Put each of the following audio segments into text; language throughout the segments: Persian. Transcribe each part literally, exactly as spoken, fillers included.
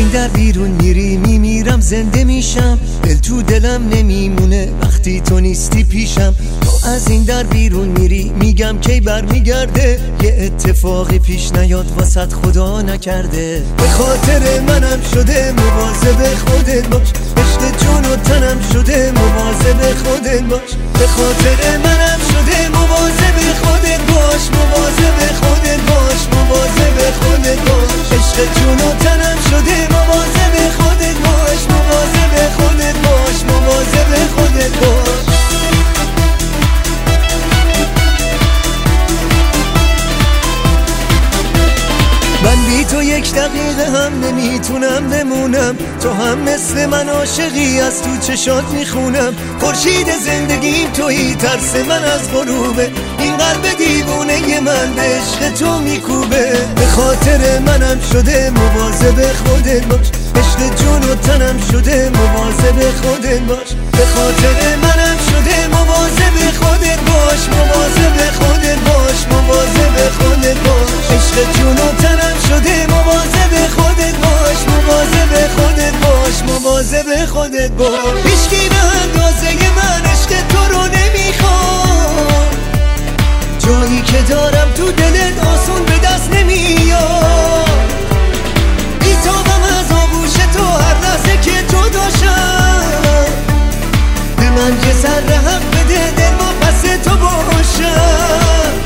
این در بیرون میری میمیرم زنده میشم، دل تو دلم نمیمونه وقتی تو نیستی پیشم. تو از این در بیرون میری میگم کی بر میگرده، یه اتفاقی پیش نیاد واسط خدا نکرده. به خاطر منم شده مواظب خودت باش، عشق جون و تنم شده مواظب خودت باش. به خاطر منم شده مواظب خودت باش، مواظب خودت باش، مواظب خودت باش. عشق جون و تنم شده مواظب خودت باش، مواظب خودت باش، مواظب خودت باش. من بی تو یک دقیقه هم نمیتونم بمونم، تو هم مثل من عاشقی از تو چشات میخونم. خورشید زندگیم تویی، ترس من از غروبه، این قلب دیوونه من به عشق تو میکوبه. به خاطر منم شده مواظب خودت باش، عشق جون و تنم شده مواظب خودت باش. به خاطر منم شده مواظب خودت باش، مواظب خودت باش، مواظب خودت باش. عشق جون و تنم شده مواظب خودت باش، مواظب خودت باش، مواظب خودت باش. هیچکی به اندازه من عشق تو رو نمیخواد، جایی که دارم تو دلت آسون به دست نمیاد. بیتابم از آغوش تو هر لحظه که تو داشتم، به من یه ذره حق بده دل ما پس تو باشم.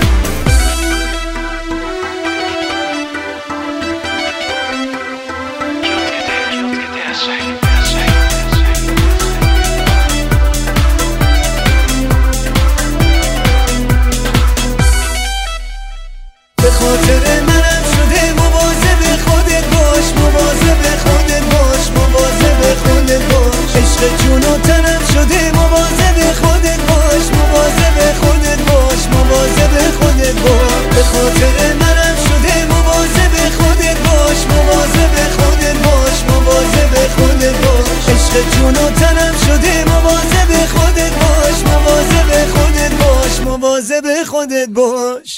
به خاطر منم شده مواظب خودت باش، مواظب خودت باش، مواظب خودت باش. عشق جون و تنم شده مواظب خودت باش، مواظب خودت باش، مواظب خودت باش. به خاطر منم شده مواظب خودت باش، مواظب خودت باش، مواظب خودت باش. عشق جون و تنم شده مواظب خودت باش، مواظب خودت باش، مواظب خودت باش.